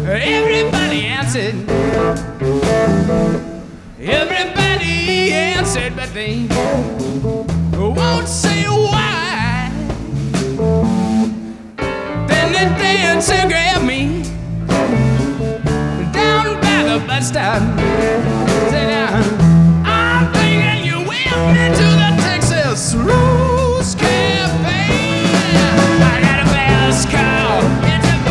Everybody answered. Everybody answered, but they won't say why. Then the dancer grabbed me down by the bus stop.